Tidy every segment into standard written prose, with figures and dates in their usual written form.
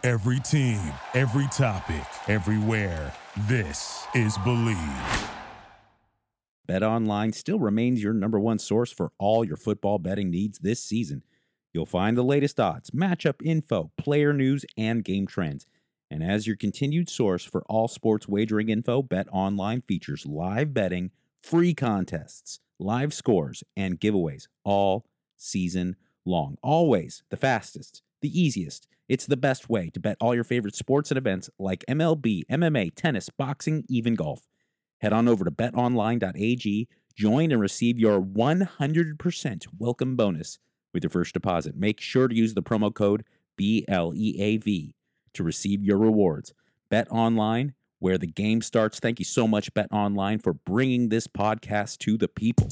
Every team, every topic, everywhere. This is Believe. BetOnline still remains your number one source for all your football betting needs this season. You'll find the latest odds, matchup info, player news, and game trends. And as your continued source for all sports wagering info, BetOnline features live betting, free contests, live scores, and giveaways all season long. Always the fastest, the easiest. It's the best way to bet all your favorite sports and events like MLB, MMA, tennis, boxing, even golf. Head on over to betonline.ag, join and receive your 100% welcome bonus with your first deposit. Make sure to use the promo code BLEAV to receive your rewards. BetOnline, where the game starts. Thank you so much, BetOnline, for bringing this podcast to the people.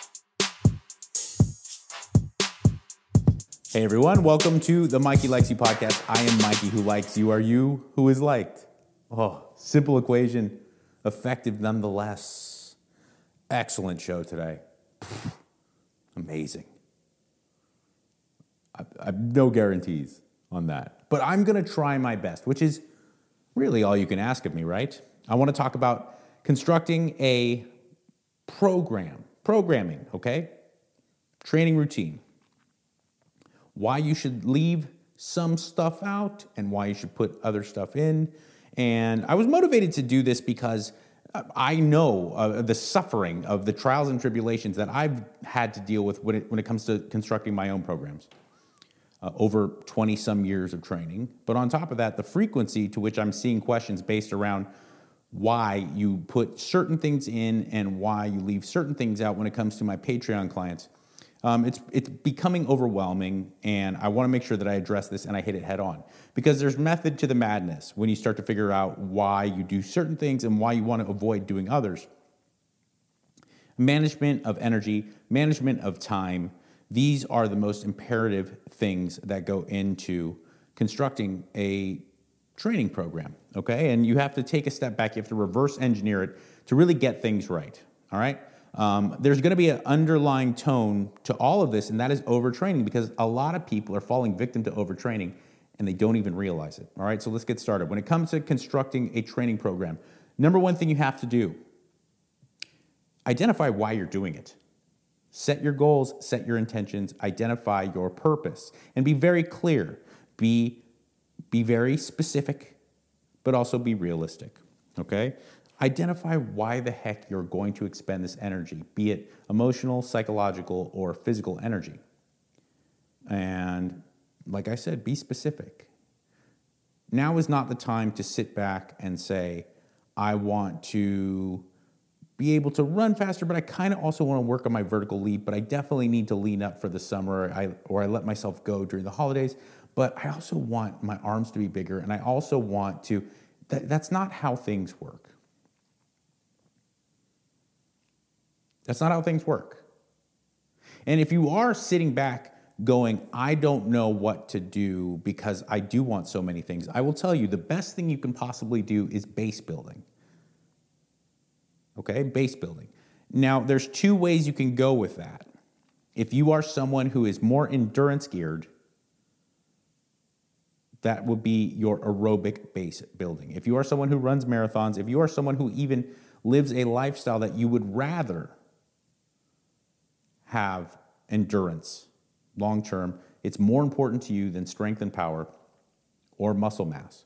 Hey everyone, welcome to the Mikey Likes You podcast. I am Mikey who likes you. Are you who is liked? Oh, simple equation, effective nonetheless. Excellent show today. Amazing. I have no guarantees on that, but I'm going to try my best, which is really all you can ask of me, right? I want to talk about constructing a programming, okay? Training routine. Why you should leave some stuff out and why you should put other stuff in. And I was motivated to do this because I know the suffering of the trials and tribulations that I've had to deal with when it comes to constructing my own programs. Over 20-some years of training. But on top of that, the frequency to which I'm seeing questions based around why you put certain things in and why you leave certain things out when it comes to my Patreon clients. It's becoming overwhelming, and I want to make sure that I address this and I hit it head on. Because there's method to the madness when you start to figure out why you do certain things and why you want to avoid doing others. Management of energy, management of time, these are the most imperative things that go into constructing a training program, okay? And you have to take a step back. You have to reverse engineer it to really get things right, all right? There's going to be an underlying tone to all of this, and that is overtraining, because a lot of people are falling victim to overtraining, and they don't even realize it, all right? So let's get started. When it comes to constructing a training program, number one thing you have to do, identify why you're doing it. Set your goals, set your intentions, identify your purpose, and be very clear. Be very specific, but also be realistic, okay? Identify why the heck you're going to expend this energy, be it emotional, psychological, or physical energy. And like I said, be specific. Now is not the time to sit back and say, I want to be able to run faster, but I kind of also want to work on my vertical leap, but I definitely need to lean up for the summer, or I let myself go during the holidays, but I also want my arms to be bigger, and I also want to, that's not how things work. That's not how things work. And if you are sitting back going, I don't know what to do because I do want so many things, I will tell you the best thing you can possibly do is base building. Okay, base building. Now, there's two ways you can go with that. If you are someone who is more endurance geared, that would be your aerobic base building. If you are someone who runs marathons, if you are someone who even lives a lifestyle that you would rather have endurance long term, it's more important to you than strength and power or muscle mass,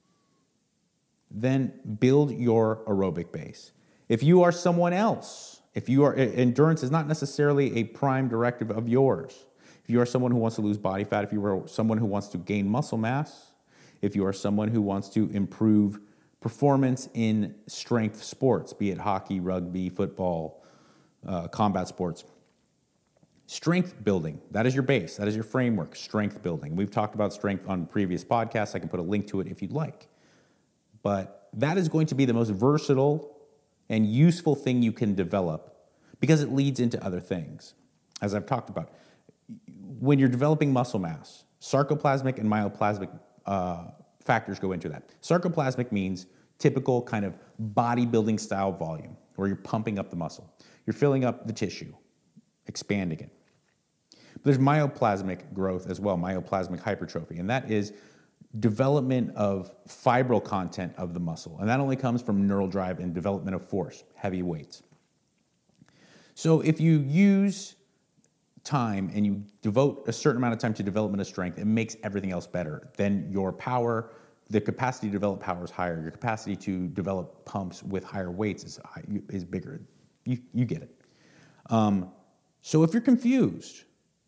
then build your aerobic base. If you are someone else, endurance is not necessarily a prime directive of yours. If you are someone who wants to lose body fat, if you are someone who wants to gain muscle mass, if you are someone who wants to improve performance in strength sports, be it hockey, rugby, football, combat sports, strength building, that is your base, that is your framework, strength building. We've talked about strength on previous podcasts. I can put a link to it if you'd like. But that is going to be the most versatile and useful thing you can develop because it leads into other things. As I've talked about, when you're developing muscle mass, sarcoplasmic and myoplasmic factors go into that. Sarcoplasmic means typical kind of bodybuilding style volume, where you're pumping up the muscle. You're filling up the tissue, expanding it. But there's myoplasmic growth as well, myoplasmic hypertrophy, and that is development of fibril content of the muscle. And that only comes from neural drive and development of force, heavy weights. So if you use time and you devote a certain amount of time to development of strength, it makes everything else better. Then your power, the capacity to develop power is higher. Your capacity to develop pumps with higher weights is bigger. You get it. So if you're confused,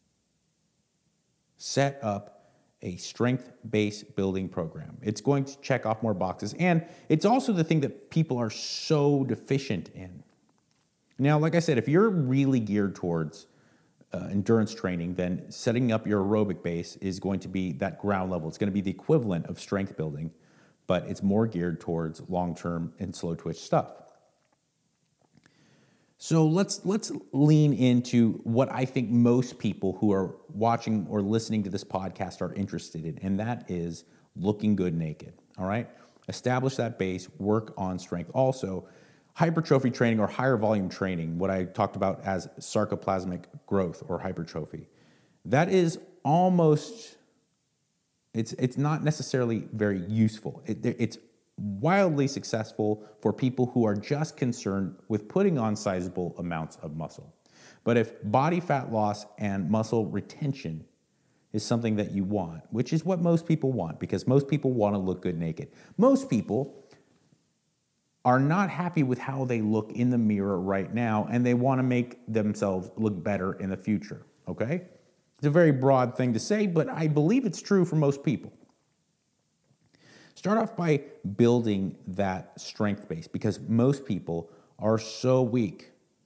set up a strength-based building program. It's going to check off more boxes. And it's also the thing that people are so deficient in. Now, like I said, if you're really geared towards endurance training, then setting up your aerobic base is going to be that ground level. It's going to be the equivalent of strength building, but it's more geared towards long-term and slow twitch stuff. So let's lean into what I think most people who are watching or listening to this podcast are interested in, and that is looking good naked, all right? Establish that base, work on strength. Also, hypertrophy training or higher volume training, what I talked about as sarcoplasmic growth or hypertrophy, that is almost, it's not necessarily very useful. It's wildly successful for people who are just concerned with putting on sizable amounts of muscle. But if body fat loss and muscle retention is something that you want, which is what most people want, because most people want to look good naked. Most people are not happy with how they look in the mirror right now, and they want to make themselves look better in the future, okay? It's a very broad thing to say, but I believe it's true for most people. Start off by building that strength base, because most people are so weak.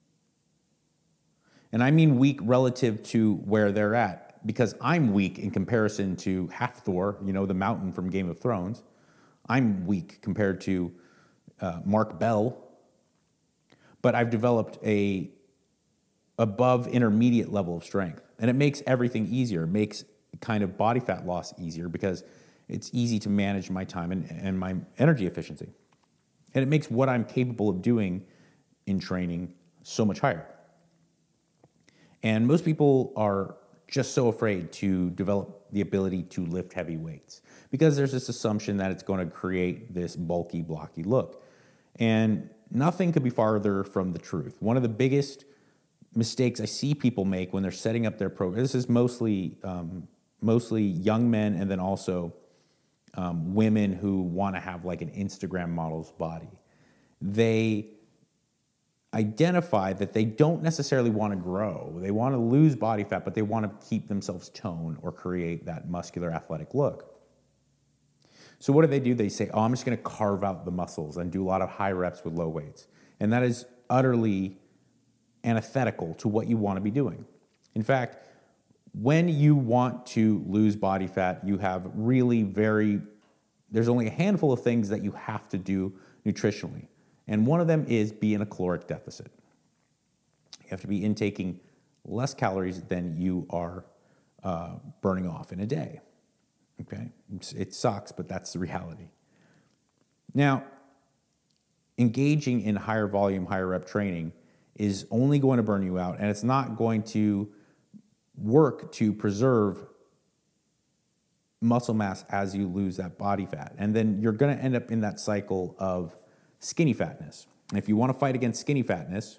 And I mean weak relative to where they're at, because I'm weak in comparison to Hafthor, the mountain from Game of Thrones. I'm weak compared to Mark Bell. But I've developed a above intermediate level of strength. And it makes everything easier. It makes kind of body fat loss easier, because it's easy to manage my time and my energy efficiency. And it makes what I'm capable of doing in training so much higher. And most people are just so afraid to develop the ability to lift heavy weights, because there's this assumption that it's going to create this bulky, blocky look. And nothing could be farther from the truth. One of the biggest mistakes I see people make when they're setting up their program, this is mostly young men, and then also women who want to have like an Instagram model's body. They identify that they don't necessarily want to grow. They want to lose body fat, but they want to keep themselves toned or create that muscular athletic look. So what do? They say, I'm just going to carve out the muscles and do a lot of high reps with low weights. And that is utterly antithetical to what you want to be doing. In fact, when you want to lose body fat, you have there's only a handful of things that you have to do nutritionally. And one of them is be in a caloric deficit. You have to be intaking less calories than you are burning off in a day. Okay? It sucks, but that's the reality. Now, engaging in higher volume, higher rep training is only going to burn you out, and it's not going to work to preserve muscle mass as you lose that body fat. And then you're going to end up in that cycle of skinny fatness. And if you want to fight against skinny fatness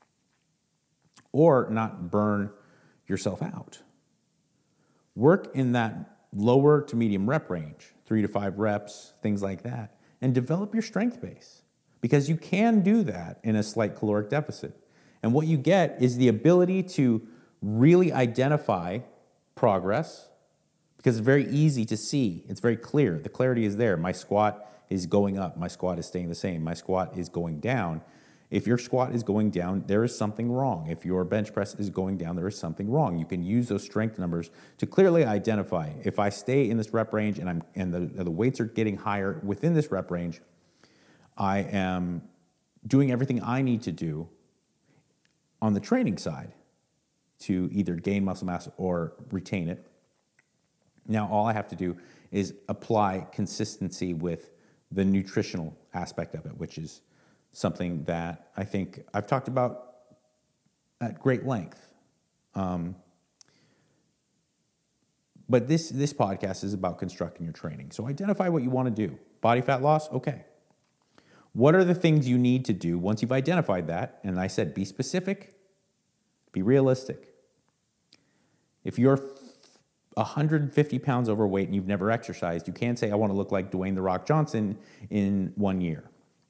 or not burn yourself out, work in that lower to medium rep range, 3 to 5 reps, things like that, and develop your strength base, because you can do that in a slight caloric deficit. And what you get is the ability to really identify progress, because it's very easy to see. It's very clear. The clarity is there. My squat is going up. My squat is staying the same. My squat is going down. If your squat is going down, there is something wrong. If your bench press is going down, there is something wrong. You can use those strength numbers to clearly identify. If I stay in this rep range and the weights are getting higher within this rep range, I am doing everything I need to do on the training side to either gain muscle mass or retain it. Now, all I have to do is apply consistency with the nutritional aspect of it, which is something that I think I've talked about at great length. But this podcast is about constructing your training. So identify what you want to do. Body fat loss, okay. What are the things you need to do once you've identified that? And I said, be specific, be realistic. If you're 150 pounds overweight and you've never exercised, you can't say, I want to look like Dwayne "The Rock" Johnson in 1 year.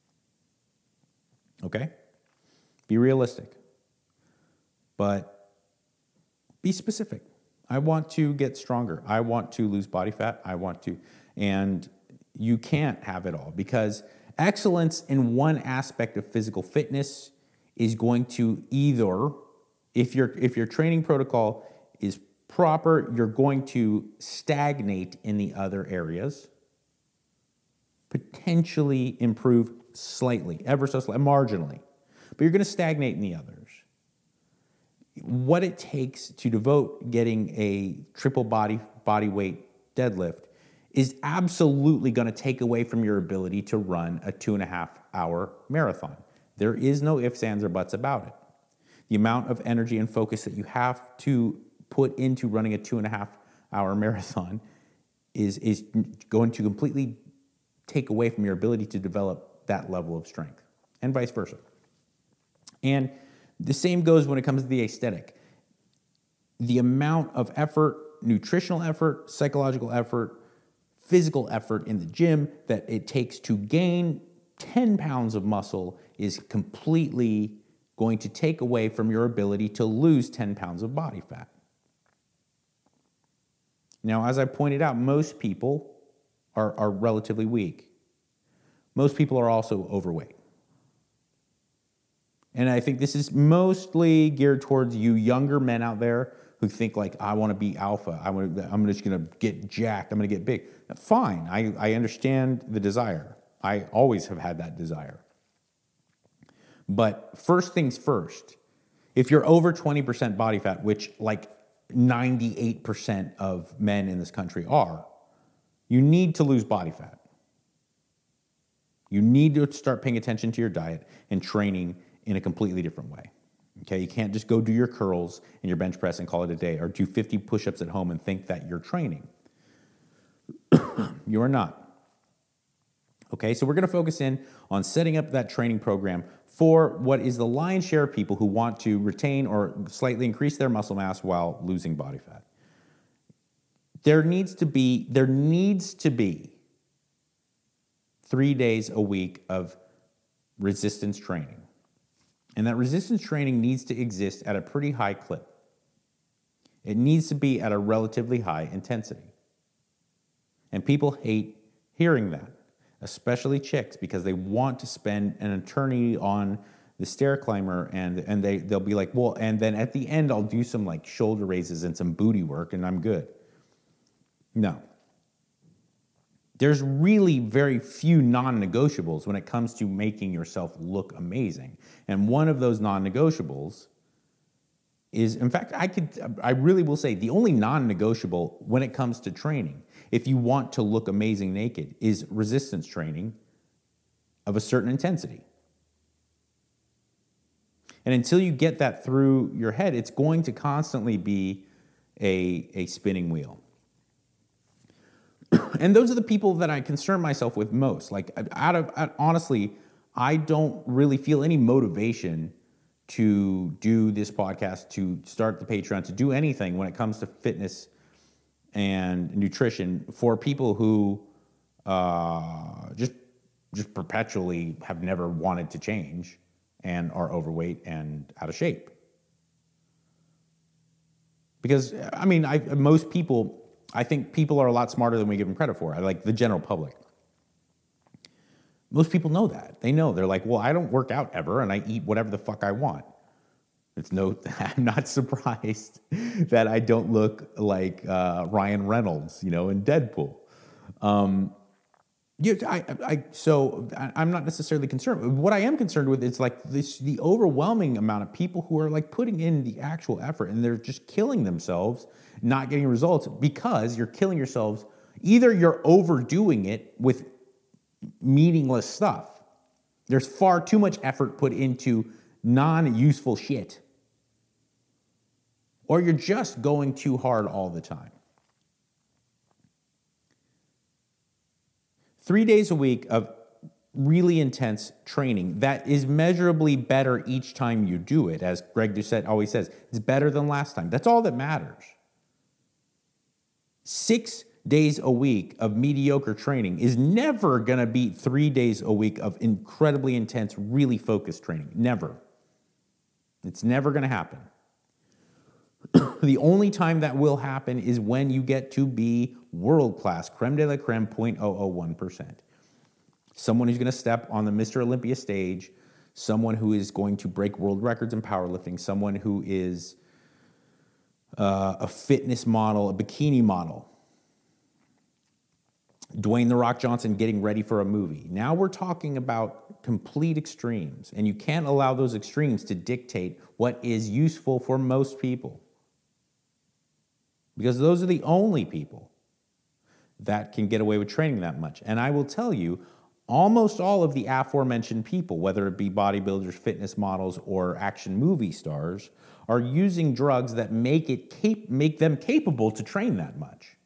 Okay? Be realistic. But be specific. I want to get stronger. I want to lose body fat. And you can't have it all, because excellence in one aspect of physical fitness is going to either, if your training protocol is proper, you're going to stagnate in the other areas, potentially improve slightly, ever so slightly, marginally, but you're going to stagnate in the others. What it takes to devote getting a triple body weight deadlift is absolutely going to take away from your ability to run a 2.5 hour marathon. There is no ifs, ands, or buts about it. The amount of energy and focus that you have to put into running a 2.5 hour marathon is going to completely take away from your ability to develop that level of strength, and vice versa. And the same goes when it comes to the aesthetic. The amount of effort, nutritional effort, psychological effort, physical effort in the gym that it takes to gain 10 pounds of muscle is completely going to take away from your ability to lose 10 pounds of body fat. Now, as I pointed out, most people are relatively weak. Most people are also overweight. And I think this is mostly geared towards you younger men out there who think like, I want to be alpha. I'm just going to get jacked. I'm going to get big. Fine. I understand the desire. I always have had that desire. But first things first, if you're over 20% body fat, which like 98% of men in this country are, you need to lose body fat. You need to start paying attention to your diet and training in a completely different way. Okay, you can't just go do your curls and your bench press and call it a day, or do 50 push-ups at home and think that you're training. You are not. Okay, so we're going to focus in on setting up that training program for what is the lion's share of people who want to retain or slightly increase their muscle mass while losing body fat. There needs to be 3 days a week of resistance training. And that resistance training needs to exist at a pretty high clip. It needs to be at a relatively high intensity. And people hate hearing that, especially chicks, because they want to spend an eternity on the stair climber, and they'll be like, well, and then at the end I'll do some like shoulder raises and some booty work and I'm good. No. There's really very few non-negotiables when it comes to making yourself look amazing. And one of those non-negotiables is, in fact, I really will say the only non-negotiable when it comes to training, if you want to look amazing naked, is resistance training of a certain intensity. And until you get that through your head, it's going to constantly be a spinning wheel. And those are the people that I concern myself with most. Like, honestly, I don't really feel any motivation to do this podcast, to start the Patreon, to do anything when it comes to fitness and nutrition for people who just perpetually have never wanted to change and are overweight and out of shape. Because, I mean, I think people are a lot smarter than we give them credit for. Like the general public. Most people know that. They know. They're like, well, I don't work out ever, and I eat whatever the fuck I want. I'm not surprised that I don't look like Ryan Reynolds, in Deadpool. So I'm not necessarily concerned. What I am concerned with is like the overwhelming amount of people who are like putting in the actual effort, and they're just killing themselves, not getting results, because you're killing yourselves. Either you're overdoing it with meaningless stuff. There's far too much effort put into non-useful shit. Or you're just going too hard all the time. 3 days a week of really intense training that is measurably better each time you do it. As Greg Doucette always says, it's better than last time. That's all that matters. 6 days a week of mediocre training is never going to beat 3 days a week of incredibly intense, really focused training. Never. It's never going to happen. The only time that will happen is when you get to be world-class, creme de la creme, 0.001%. Someone who's going to step on the Mr. Olympia stage, someone who is going to break world records in powerlifting, someone who is a fitness model, a bikini model. Dwayne "The Rock" Johnson getting ready for a movie. Now we're talking about complete extremes, and you can't allow those extremes to dictate what is useful for most people. Because those are the only people that can get away with training that much. And I will tell you, almost all of the aforementioned people, whether it be bodybuilders, fitness models, or action movie stars, are using drugs that make them capable to train that much.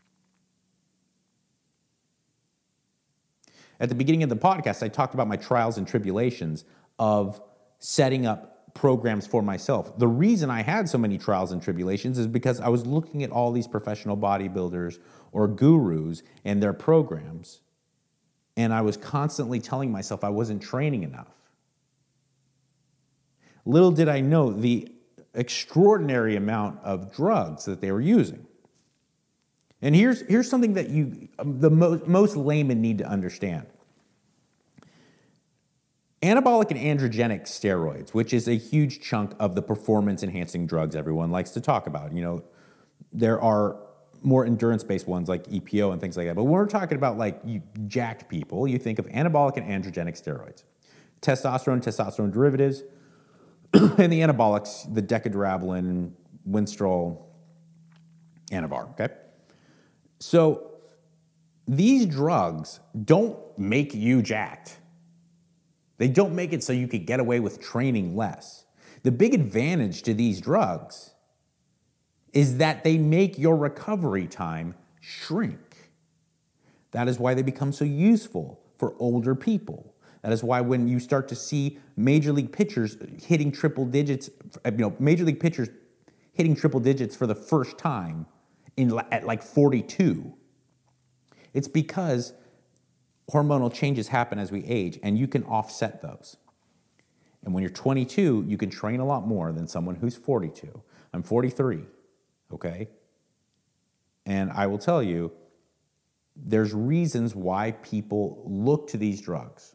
At the beginning of the podcast, I talked about my trials and tribulations of setting up programs for myself. The reason I had so many trials and tribulations is because I was looking at all these professional bodybuilders or gurus and their programs, and I was constantly telling myself I wasn't training enough. Little did I know the extraordinary amount of drugs that they were using. And here's something that most laymen need to understand. Anabolic and androgenic steroids, which is a huge chunk of the performance-enhancing drugs everyone likes to talk about. You know, there are more endurance-based ones like EPO and things like that. But when we're talking about like jacked people, you think of anabolic and androgenic steroids. Testosterone derivatives, and the anabolics, the Decadrablin, Winstrol, Anavar, okay? So these drugs don't make you jacked. They don't make it so you could get away with training less. The big advantage to these drugs is that they make your recovery time shrink. That is why they become so useful for older people. That is why when you start to see major league pitchers hitting triple digits, major league pitchers hitting triple digits for the first time at like 42, it's because hormonal changes happen as we age, and you can offset those. And when you're 22, you can train a lot more than someone who's 42. I'm 43, okay? And I will tell you, there's reasons why people look to these drugs.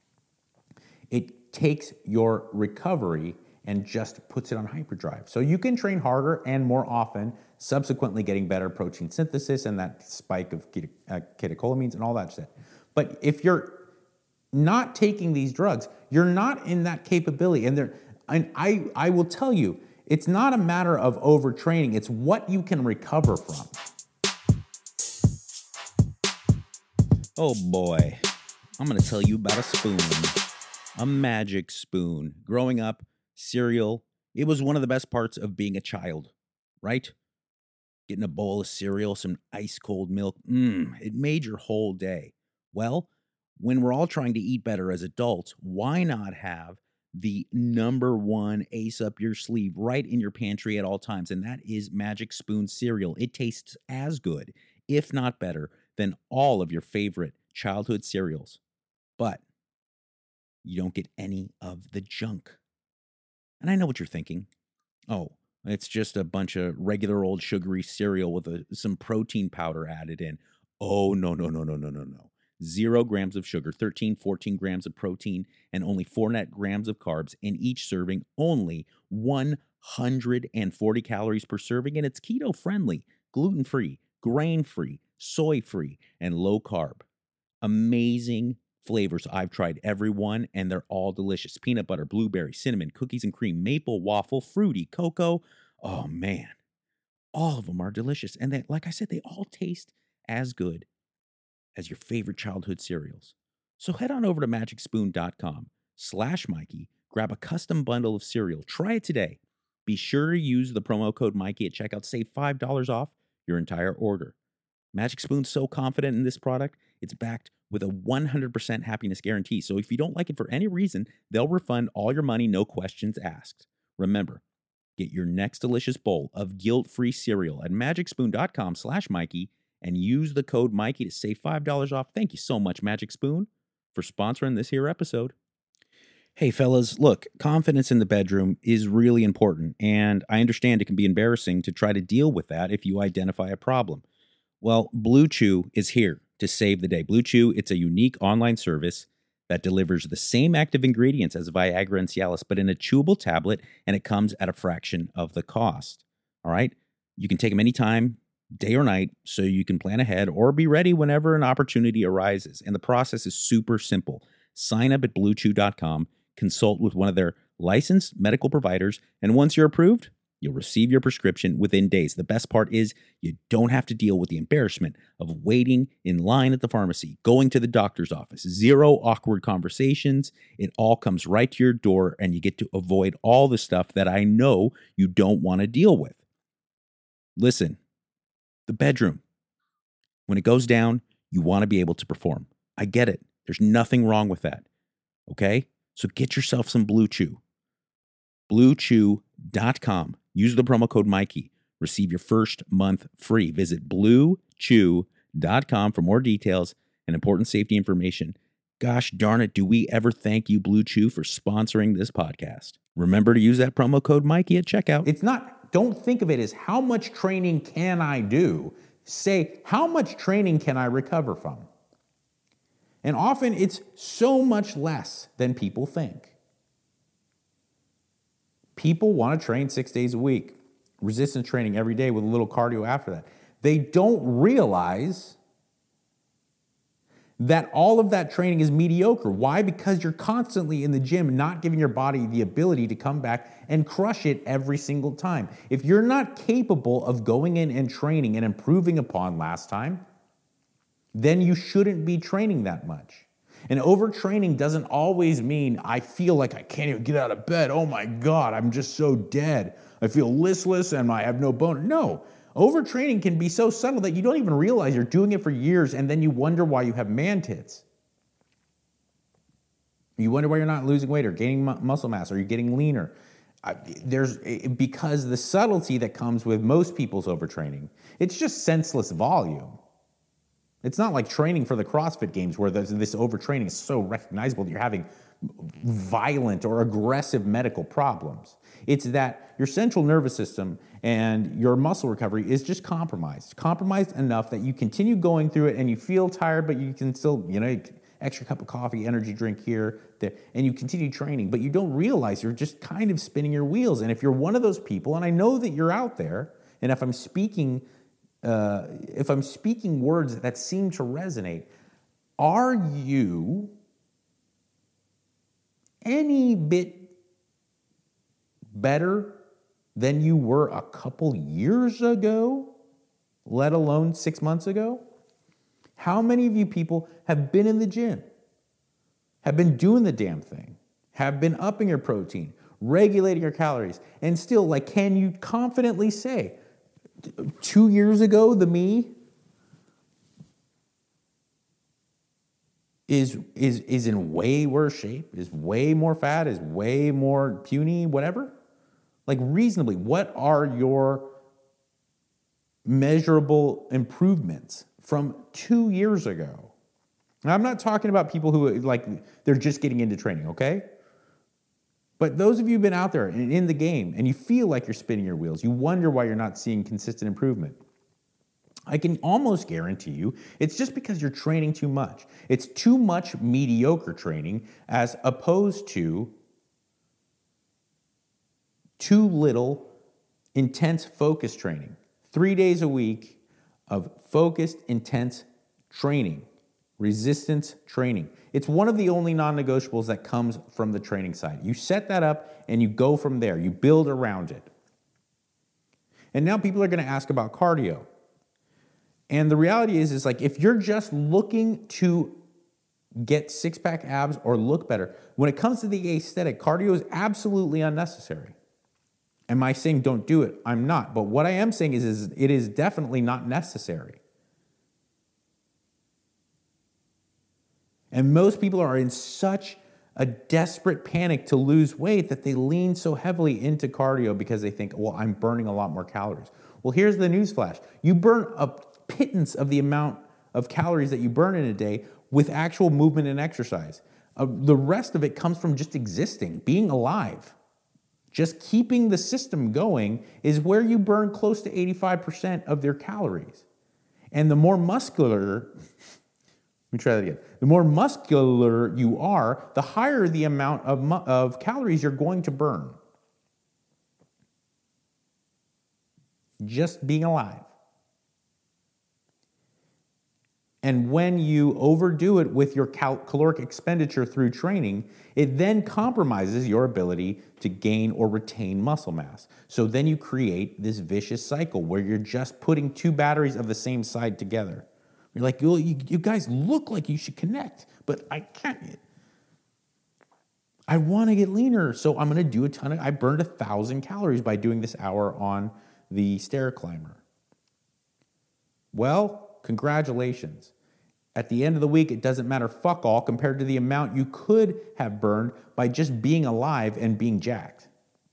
It takes your recovery and just puts it on hyperdrive. So you can train harder and more often, subsequently getting better protein synthesis and that spike of catecholamines and all that shit. But if you're not taking these drugs, you're not in that capability. And I will tell you, it's not a matter of overtraining. It's what you can recover from. Oh boy, I'm going to tell you about a spoon, a magic spoon. Growing up, cereal, it was one of the best parts of being a child, right? Getting a bowl of cereal, some ice cold milk, it made your whole day. Well, when we're all trying to eat better as adults, why not have the number one ace up your sleeve right in your pantry at all times? And that is Magic Spoon cereal. It tastes as good, if not better, than all of your favorite childhood cereals. But you don't get any of the junk. And I know what you're thinking. Oh, it's just a bunch of regular old sugary cereal with some protein powder added in. Oh, no. 0 grams of sugar, 14 grams of protein, and only 4 net grams of carbs in each serving, only 140 calories per serving, and it's keto-friendly, gluten-free, grain-free, soy-free, and low-carb. Amazing flavors. I've tried every one, and they're all delicious. Peanut butter, blueberry, cinnamon, cookies and cream, maple, waffle, fruity, cocoa. Oh, man. All of them are delicious. And they, like I said, they all taste as good as your favorite childhood cereals. So head on over to magicspoon.com/Mikey, grab a custom bundle of cereal. Try it today. Be sure to use the promo code Mikey at checkout. Save $5 off your entire order. Magic Spoon's so confident in this product, It's backed with a 100% happiness guarantee. So if you don't like it for any reason, they'll refund all your money, no questions asked. Remember, get your next delicious bowl of guilt-free cereal at magicspoon.com/Mikey and use the code Mikey to save $5 off. Thank you so much, Magic Spoon, for sponsoring this here episode. Hey, fellas, look, confidence in the bedroom is really important, and I understand it can be embarrassing to try to deal with that if you identify a problem. Well, Blue Chew is here to save the day. Blue Chew, it's a unique online service that delivers the same active ingredients as Viagra and Cialis, but in a chewable tablet, and it comes at a fraction of the cost. All right? You can take them anytime, day or night, so you can plan ahead or be ready whenever an opportunity arises. And the process is super simple. Sign up at bluechew.com, consult with one of their licensed medical providers, and once you're approved, you'll receive your prescription within days. The best part is you don't have to deal with the embarrassment of waiting in line at the pharmacy, going to the doctor's office, zero awkward conversations. It all comes right to your door, and you get to avoid all the stuff that I know you don't want to deal with. Listen, the bedroom, when it goes down, you want to be able to perform. I get it. There's nothing wrong with that. Okay? So get yourself some Blue Chew. BlueChew.com. Use the promo code Mikey. Receive your first month free. Visit BlueChew.com for more details and important safety information. Gosh darn it, do we ever thank you, Blue Chew, for sponsoring this podcast. Remember to use that promo code Mikey at checkout. It's not, don't think of it as how much training can I do? Say, how much training can I recover from? And often it's so much less than people think. People want to train 6 days a week, resistance training every day with a little cardio after that. They don't realize that all of that training is mediocre. Why? Because you're constantly in the gym, not giving your body the ability to come back and crush it every single time. If you're not capable of going in and training and improving upon last time, then you shouldn't be training that much. And overtraining doesn't always mean I feel like I can't even get out of bed. Oh my God, I'm just so dead. I feel listless and I have no bone. No, overtraining can be so subtle that you don't even realize you're doing it for years, and then you wonder why you have man tits. You wonder why you're not losing weight or gaining muscle mass, or you're getting leaner. Because the subtlety that comes with most people's overtraining, it's just senseless volume. It's not like training for the CrossFit Games where this overtraining is so recognizable that you're having violent or aggressive medical problems. It's that your central nervous system and your muscle recovery is just compromised enough that you continue going through it and you feel tired, but you can still, extra cup of coffee, energy drink here, there, and you continue training, but you don't realize you're just kind of spinning your wheels. And if you're one of those people, and I know that you're out there, and if I'm speaking words that seem to resonate, are you any bit better than you were a couple years ago, let alone 6 months ago? How many of you people have been in the gym, have been doing the damn thing, have been upping your protein, regulating your calories, and still, can you confidently say, 2 years ago, the me is in way worse shape, is way more fat, is way more puny, whatever? Reasonably, what are your measurable improvements from 2 years ago? Now, I'm not talking about people who, they're just getting into training, okay? But those of you who've been out there and in the game and you feel like you're spinning your wheels, you wonder why you're not seeing consistent improvement. I can almost guarantee you it's just because you're training too much. It's too much mediocre training as opposed to too little intense focus training. 3 days a week of focused, intense training, resistance training. It's one of the only non-negotiables that comes from the training side. You set that up and you go from there. You build around it. And now people are going to ask about cardio. And the reality is if you're just looking to get six-pack abs or look better, when it comes to the aesthetic, cardio is absolutely unnecessary. Am I saying don't do it? I'm not. But what I am saying is it is definitely not necessary. And most people are in such a desperate panic to lose weight that they lean so heavily into cardio because they think, well, I'm burning a lot more calories. Well, here's the news flash. You burn a pittance of the amount of calories that you burn in a day with actual movement and exercise. The rest of it comes from just existing, being alive. Just keeping the system going is where you burn close to 85% of their calories. And the more muscular, let me try that again. The more muscular you are, the higher the amount of calories you're going to burn. Just being alive. And when you overdo it with your caloric expenditure through training, it then compromises your ability to gain or retain muscle mass. So then you create this vicious cycle where you're just putting two batteries of the same side together. You're like, you guys look like you should connect, but I can't. I want to get leaner, so I'm going to do I burned 1,000 calories by doing this hour on the stair climber. Well, congratulations. At the end of the week, it doesn't matter fuck all compared to the amount you could have burned by just being alive and being jacked.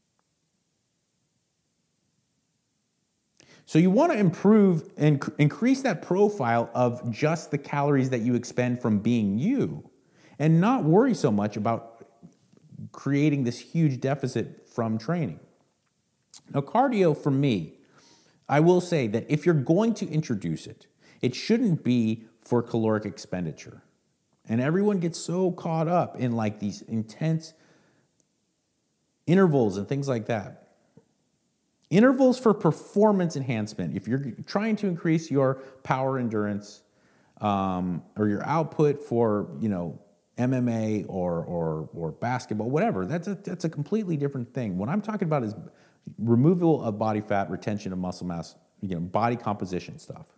So you want to improve and increase that profile of just the calories that you expend from being you and not worry so much about creating this huge deficit from training. Now, cardio for me, I will say that if you're going to introduce it, it shouldn't be for caloric expenditure. And everyone gets so caught up in like these intense intervals and things like that. Intervals for performance enhancement. If you're trying to increase your power endurance or your output for, MMA or basketball, whatever, that's a completely different thing. What I'm talking about is removal of body fat, retention of muscle mass, body composition stuff.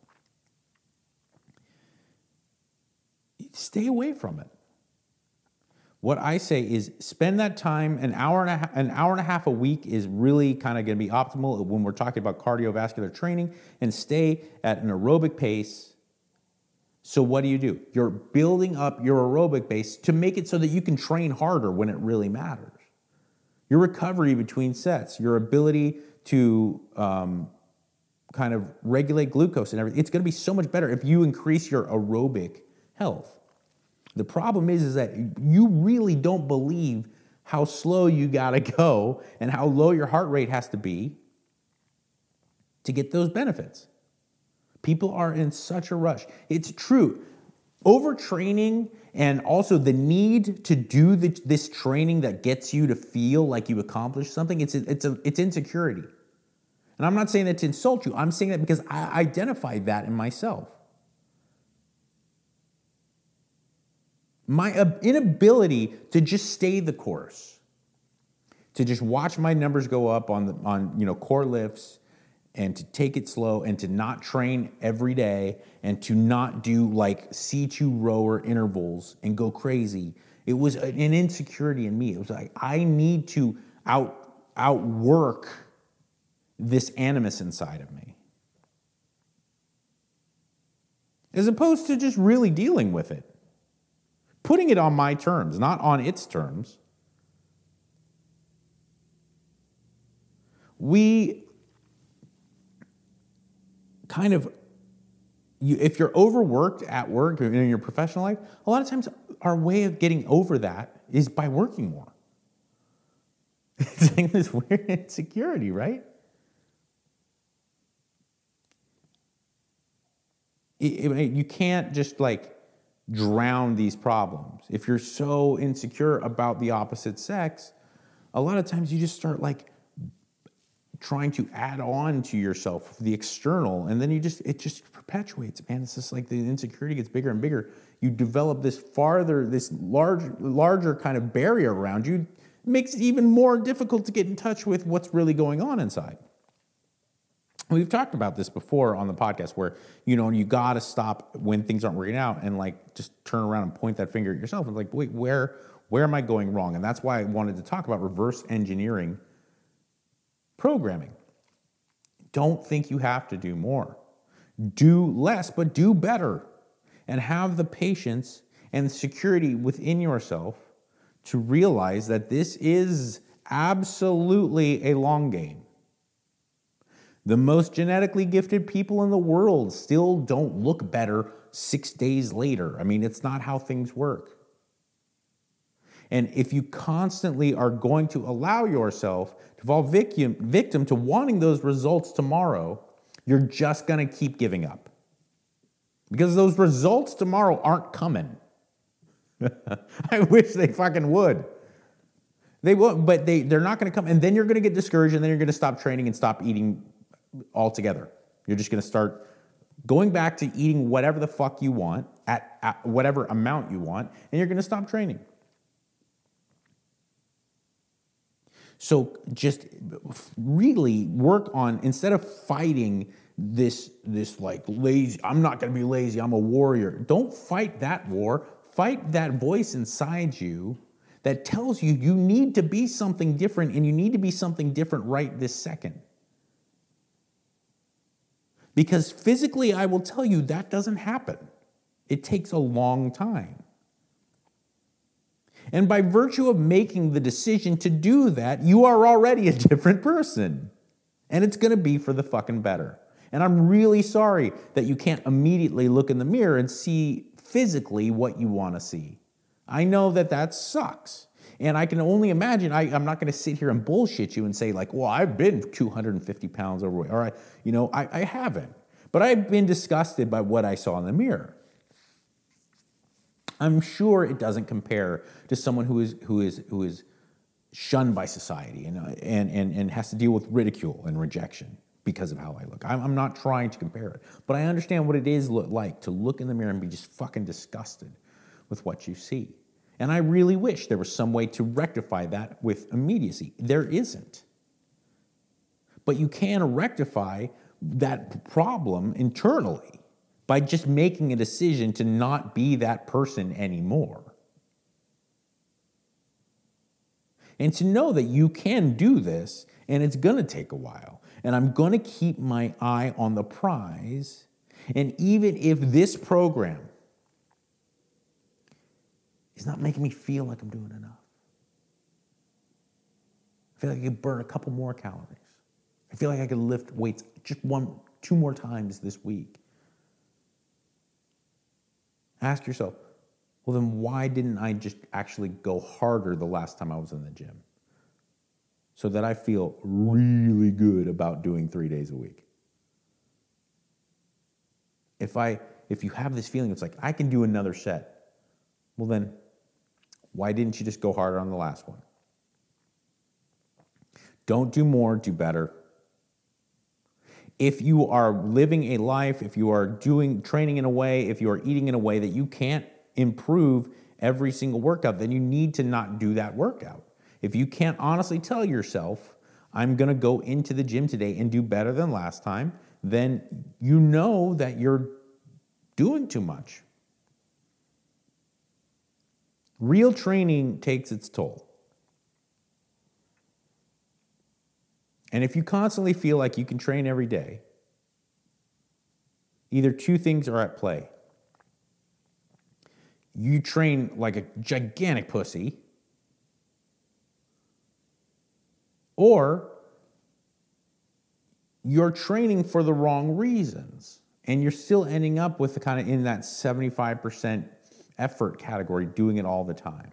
Stay away from it. What I say is spend that time, an hour and a half a week is really kind of going to be optimal when we're talking about cardiovascular training, and stay at an aerobic pace. So what do? You're building up your aerobic base to make it so that you can train harder when it really matters. Your recovery between sets, your ability to kind of regulate glucose and everything, it's going to be so much better if you increase your aerobic health. The problem is that you really don't believe how slow you got to go and how low your heart rate has to be to get those benefits. People are in such a rush. It's true. Overtraining and also the need to do this training that gets you to feel like you accomplished something, it's insecurity. And I'm not saying that to insult you. I'm saying that because I identified that in myself. My inability to just stay the course, to just watch my numbers go up on core lifts, and to take it slow, and to not train every day, and to not do like C2 rower intervals and go crazy. It was an insecurity in me. It was like, I need to outwork this animus inside of me, as opposed to just really dealing with it. Putting it on my terms, not on its terms. We kind of, if you're overworked at work or in your professional life, a lot of times our way of getting over that is by working more. It's like this weird insecurity, right? You can't just like drown these problems. If you're so insecure about the opposite sex, a lot of times you just start like trying to add on to yourself the external, and then it just perpetuates, man. It's just like the insecurity gets bigger and bigger. You develop this larger kind of barrier around you. It makes it even more difficult to get in touch with what's really going on inside. We've talked about this before on the podcast where, you got to stop when things aren't working out and like just turn around and point that finger at yourself and like, wait, where am I going wrong? And that's why I wanted to talk about reverse engineering programming. Don't think you have to do more. Do less, but do better. And have the patience and security within yourself to realize that this is absolutely a long game. The most genetically gifted people in the world still don't look better 6 days later. I mean, it's not how things work. And if you constantly are going to allow yourself to fall victim to wanting those results tomorrow, you're just going to keep giving up. Because those results tomorrow aren't coming. I wish they fucking would. They will, but they're not going to come. And then you're going to get discouraged, and then you're going to stop training and stop eating altogether. You're just going to start going back to eating whatever the fuck you want at whatever amount you want, and you're going to stop training. So just really work on, instead of fighting this like lazy, I'm not going to be lazy, I'm a warrior. Don't fight that war. Fight that voice inside you that tells you you need to be something different, and you need to be something different right this second. Because physically, I will tell you, that doesn't happen. It takes a long time. And by virtue of making the decision to do that, you are already a different person. And it's going to be for the fucking better. And I'm really sorry that you can't immediately look in the mirror and see physically what you want to see. I know that sucks. And I can only imagine, I'm not going to sit here and bullshit you and say like, well, I've been 250 pounds overweight. All right, I haven't. But I've been disgusted by what I saw in the mirror. I'm sure it doesn't compare to someone who is shunned by society and has to deal with ridicule and rejection because of how I look. I'm not trying to compare it, but I understand what it is like to look in the mirror and be just fucking disgusted with what you see. And I really wish there was some way to rectify that with immediacy. There isn't. But you can rectify that problem internally by just making a decision to not be that person anymore. And to know that you can do this, and it's going to take a while. And I'm going to keep my eye on the prize. And even if this program is not making me feel like I'm doing enough, I feel like I could burn a couple more calories. I feel like I could lift weights just 2 more times this week. Ask yourself, well, then why didn't I just actually go harder the last time I was in the gym? So that I feel really good about doing 3 days a week. If you have this feeling, it's like, I can do another set. Well, then, why didn't you just go harder on the last one? Don't do more, do better. If you are living a life, if you are training in a way, if you are eating in a way that you can't improve every single workout, then you need to not do that workout. If you can't honestly tell yourself, I'm going to go into the gym today and do better than last time, then you know that you're doing too much. Real training takes its toll. And if you constantly feel like you can train every day, either 2 things are at play. You train like a gigantic pussy, or you're training for the wrong reasons, and you're still ending up with the kind of in that 75% effort category, doing it all the time.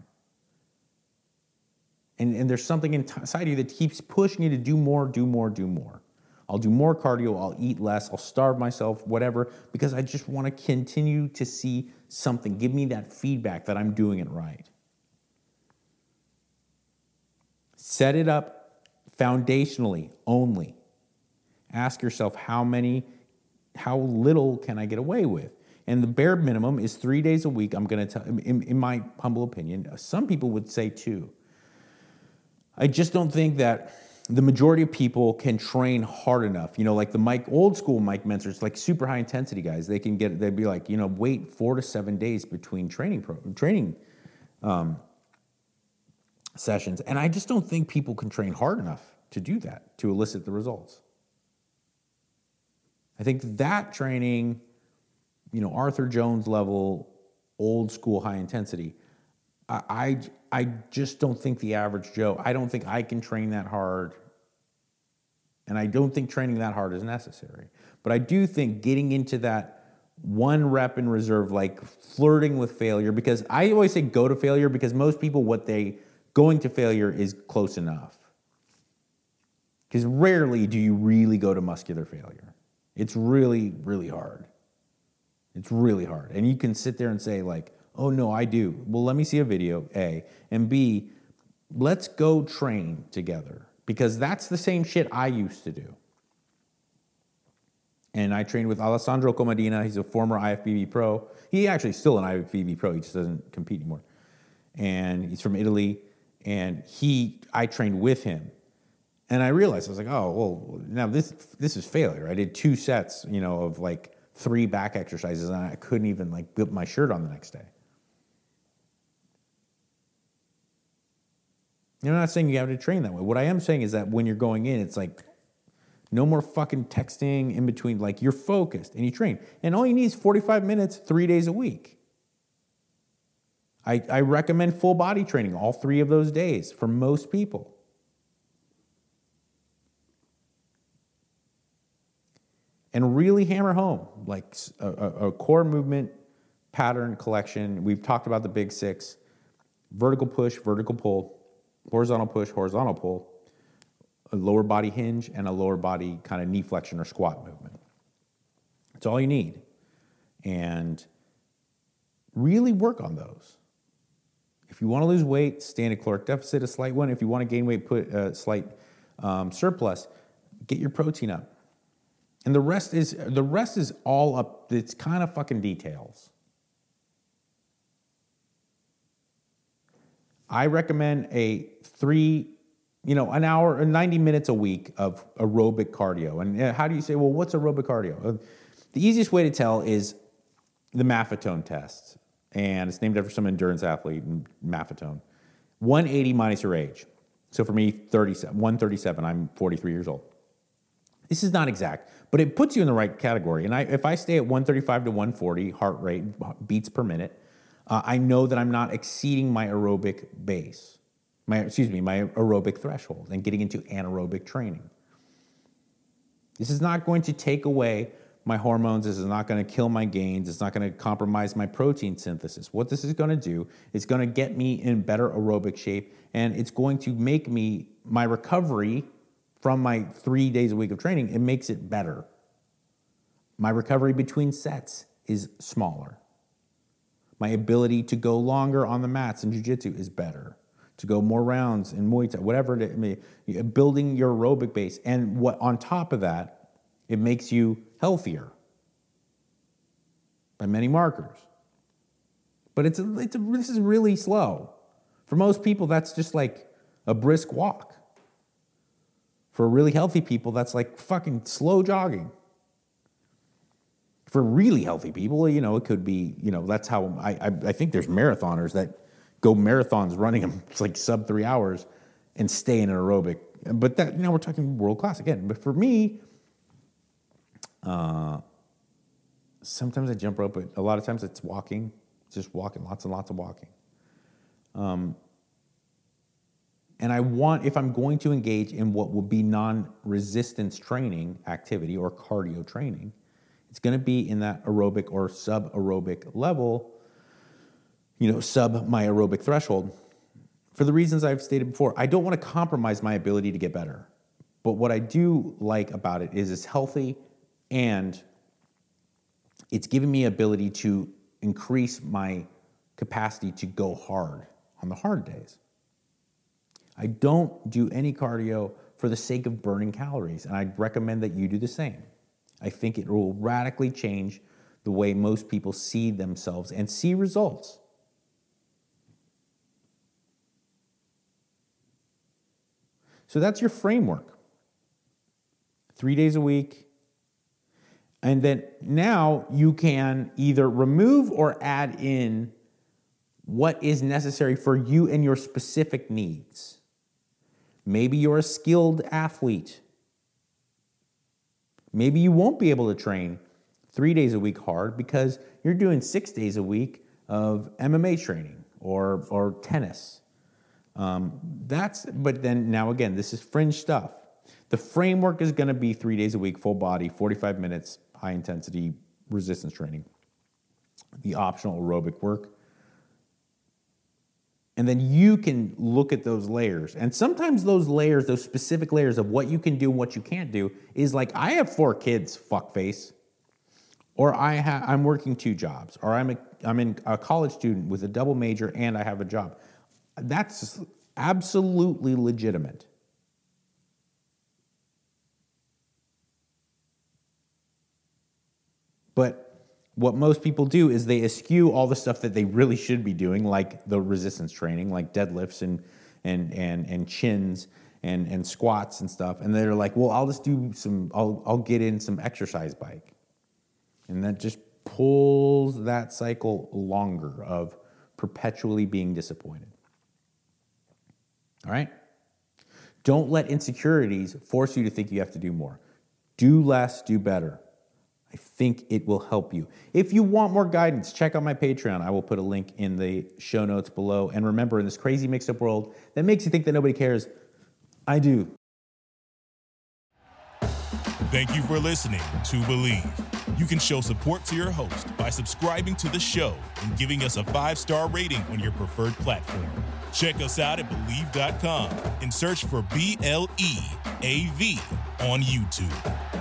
And there's something inside you that keeps pushing you to do more, do more, do more. I'll do more cardio, I'll eat less, I'll starve myself, whatever, because I just want to continue to see something. Give me that feedback that I'm doing it right. Set it up foundationally only. Ask yourself, how little can I get away with? And the bare minimum is 3 days a week. I'm going to tell, in my humble opinion, some people would say 2. I just don't think that the majority of people can train hard enough. Like the old school Mike Mentors, like super high intensity guys, they'd be like, wait 4 to 7 days between training sessions. And I just don't think people can train hard enough to do that, to elicit the results. I think that training, Arthur Jones level old school high intensity. I just don't think the average Joe, I don't think I can train that hard. And I don't think training that hard is necessary. But I do think getting into that one rep in reserve, like flirting with failure, because I always say go to failure, because most people, going to failure is close enough. Because rarely do you really go to muscular failure. It's really, really hard. It's really hard. And you can sit there and say like, oh no, I do. Well, let me see a video, A. And B, let's go train together. Because that's the same shit I used to do. And I trained with Alessandro Comadina. He's a former IFBB pro. He actually is still an IFBB pro. He just doesn't compete anymore. And he's from Italy. And I trained with him. And I realized, I was like, oh, well, now this is failure. I did 2 sets, of like 3 back exercises, and I couldn't even like put my shirt on the next day. I'm not saying you have to train that way. What I am saying is that when you're going in, it's like no more fucking texting in between. Like you're focused and you train. And all you need is 45 minutes, 3 days a week. I recommend full body training all 3 of those days for most people. And really hammer home like a core movement pattern collection. We've talked about the big 6: vertical push, vertical pull, horizontal push, horizontal pull, a lower body hinge, and a lower body kind of knee flexion or squat movement. That's all you need. And really work on those. If you want to lose weight, stay in a caloric deficit, a slight one. If you want to gain weight, put a slight surplus, get your protein up. And the rest is all up. It's kind of fucking details. I recommend an hour or 90 minutes a week of aerobic cardio. And how do you say, well, what's aerobic cardio? The easiest way to tell is the Maffetone test. And it's named after some endurance athlete, Maffetone. 180 minus your age. So for me, 137. I'm 43 years old. This is not exact, but it puts you in the right category. And if I stay at 135 to 140 heart rate, beats per minute, I know that I'm not exceeding my aerobic base, my aerobic threshold and getting into anaerobic training. This is not going to take away my hormones. This is not going to kill my gains. It's not going to compromise my protein synthesis. What this is going to do is going to get me in better aerobic shape, and it's going to make my recovery from my 3 days a week of training, it makes it better. My recovery between sets is smaller. My ability to go longer on the mats in jiu-jitsu is better. To go more rounds in Muay Thai, whatever it may be, building your aerobic base. And what on top of that, it makes you healthier by many markers. But this is really slow. For most people, that's just like a brisk walk. For really healthy people, that's like fucking slow jogging. For really healthy people, it could be, that's how I think there's marathoners that go marathons running them. It's like sub 3 hours and stay in an aerobic. But that, we're talking world class again. But for me, sometimes I jump rope, but a lot of times it's walking, just walking, lots and lots of walking. And if I'm going to engage in what would be non-resistance training activity or cardio training, it's going to be in that aerobic or sub-aerobic level, sub my aerobic threshold. For the reasons I've stated before, I don't want to compromise my ability to get better. But what I do like about it is it's healthy and it's giving me ability to increase my capacity to go hard on the hard days. I don't do any cardio for the sake of burning calories, and I'd recommend that you do the same. I think it will radically change the way most people see themselves and see results. So that's your framework. 3 days a week. And then now you can either remove or add in what is necessary for you and your specific needs. Maybe you're a skilled athlete. Maybe you won't be able to train 3 days a week hard because you're doing 6 days a week of MMA training or tennis. But then now again, this is fringe stuff. The framework is going to be 3 days a week, full body, 45 minutes, high intensity resistance training. The optional aerobic work. And then you can look at those layers. And sometimes those layers, those specific layers of what you can do and what you can't do is like, I have 4 kids, fuckface. Or I'm working 2 jobs. Or I'm a college student with a double major and I have a job. That's absolutely legitimate. But what most people do is they eschew all the stuff that they really should be doing, like the resistance training, like deadlifts and chins and squats and stuff. And they're like, well, I'll just do I'll get in some exercise bike. And that just pulls that cycle longer of perpetually being disappointed. All right? Don't let insecurities force you to think you have to do more. Do less, do better. I think it will help you. If you want more guidance, check out my Patreon. I will put a link in the show notes below. And remember, in this crazy mixed-up world that makes you think that nobody cares, I do. Thank you for listening to Believe. You can show support to your host by subscribing to the show and giving us a 5-star rating on your preferred platform. Check us out at Believe.com and search for BLEAV on YouTube.